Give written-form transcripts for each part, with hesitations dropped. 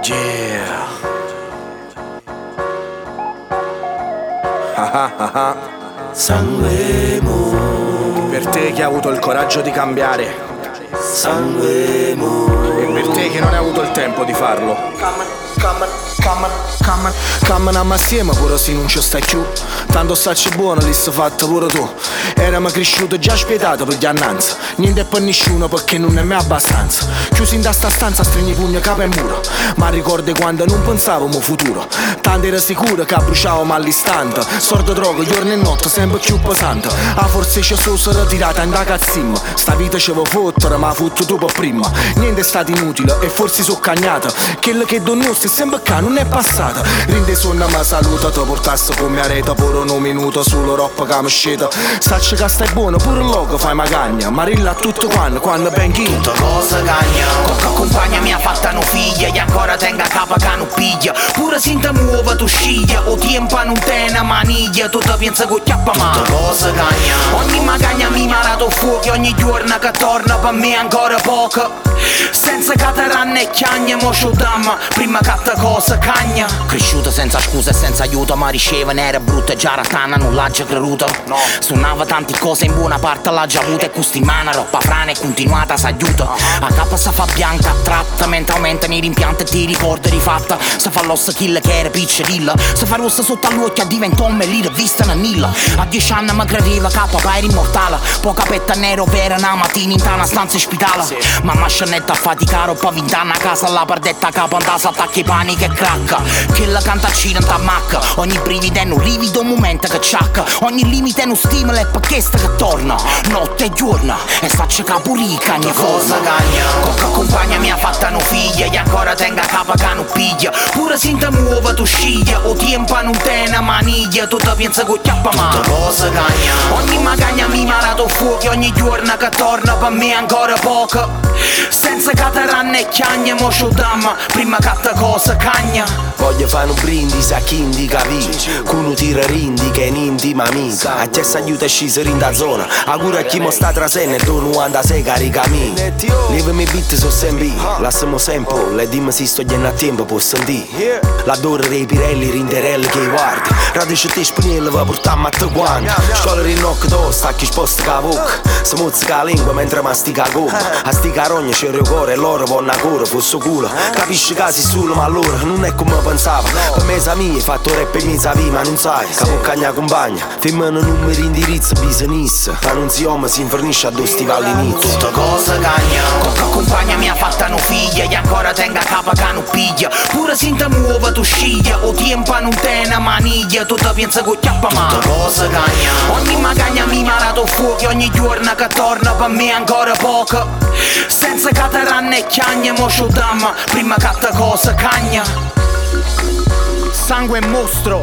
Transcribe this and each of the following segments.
Yeah. Sangue mo. Per te che hai avuto il coraggio di cambiare. Sangue mo. E per te che non hai avuto il tempo di farlo. Camminammo assieme pure se non ci stai più. Tanto stacci buono, lì si fatto pure tu. Eravamo cresciuti già spietati per gli annanzi. Niente per nessuno perché non è mai abbastanza. Chiusi in sta stanza stringi i pugni capo al muro. Ma ricordi quando non pensavamo futuro. Tanto era sicuro che bruciavamo all'istante. Sordo droga giorno e notte sempre più pesante. A forse ci sono ritirata in da cazzimma. Sta vita ci va fottere ma fotto tu per prima. Niente è stato inutile e forse so cagnata. Quello che donnosti sempre che non è passata. Rinde sonno ma saluta. Ti portasse come a rete pure un minuto solo roba che mi sceta. Sacci che stai buono pure il logo fai magagna. Marilla a tutto quando ben chi. Tutta cosa cagna. Cocca compagna mi ha fatta no figlia. E ancora tenga a capo che non piglia. Pure se ti muova tu sciglia. O tempo non te una maniglia. Tu ti pensi che chiappa ma. Tutta cosa cagna. Ogni magagna mi marato fuochi. Ogni giorno che torna per me ancora poco. Senza cataranne e chiagne mo sciudamma. Prima che te cosa cagna. Cresciuta senza scusa e senza aiuto. Ma riceve nera brutta e già ratana non l'ha già creduta. No. Suonava tante cose in buona parte l'ha già avuta. E questi mana roba frana e continuata s'aiuta. A capo si fa bianca tratta. Mentre aumentano i rimpianti e ti ricordi rifatta. Si fa l'ossa kill che era piccerilla. Si fa rossa sotto all'occhio e diventa un melino vista una nilla. A 10 anni mi credeva che papà era immortale. Poca petta nero vera una mattina in una stanza ospitale. Sì. Mamma scenetta a faticare un po' vint'anni a casa la perdetta capo andà s'attacchi panico e cracca. Che la cantaccina in tamacca. Ogni brivido è un rivido un momento che ciacca. Ogni limite è uno stimolo e perché sta che torna. Notte e giorno e sta capurica ogni cosa cagna. Cocca compagna mi ha fatta no figlia. E ancora tenga a capo che non piglia. Pure se ti muova tu sciglia. O tempo non te una maniglia. Tu ti pensi che chiappa ma. Tutta cosa cagna. Ogni magagna mi marato fuochi. Ogni giorno che torna per me ancora poco. Senza cataranne e chiagne mo sciudamma. Prima che te cosa cagna. Voglio fare un brindisi a chi indica vi. Cuno tira rindi che è un'intima amica. A chi si aiuta a scendere in da zona. A cura a chi mo sta trasenne e tu 96 caricami. Live mi beat so sempre. Lassiamo sempre. Le dimmi si sto a tempo può sentire. L'adoro dei pirelli rinderelli che guardi. Radice te spinelli va portammo a te guanti. Scuola rinocco to stacchi sposta ca bocca. Si mozzica la lingua mentre mastica gomma. A sti carogna c'è il cuore e loro vanno a cuore fosse culo. Capisci che si solo ma allora non è come pensavo. Per me sa mia hai fatto rap e mi sa ma non sai. Capo cagna compagna. Femmina numeri indirizzo business. Ma non si uomo si infernisce a due stivali all'inizio. Tutta cosa cagna. Cocca compagna mi ha fatta no figlia. E ancora tenga a capo che non piglia. Pure se ti muova tu sciglia. O tempo non te una maniglia. Tu ti pensi che chiappa ma. Tutta cosa cagna. Ogni magagna mi marato fuochi. Ogni giorno che torna per me ancora poco. Senza cataranne e chiagne mo sciudamma. Prima che te cosa cagna. Sangue mostro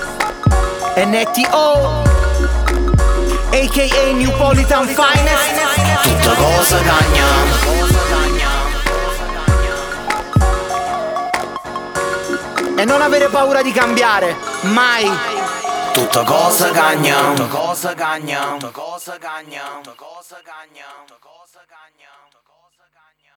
NTO a.k.a. Newpolitan Finest. Tutta cosa cagna. E non avere paura di cambiare, mai. Tutta cosa cagna. Tutta cosa cagna. Tutta cosa cagna. Tutta cosa cagna. Tutta cosa cagna.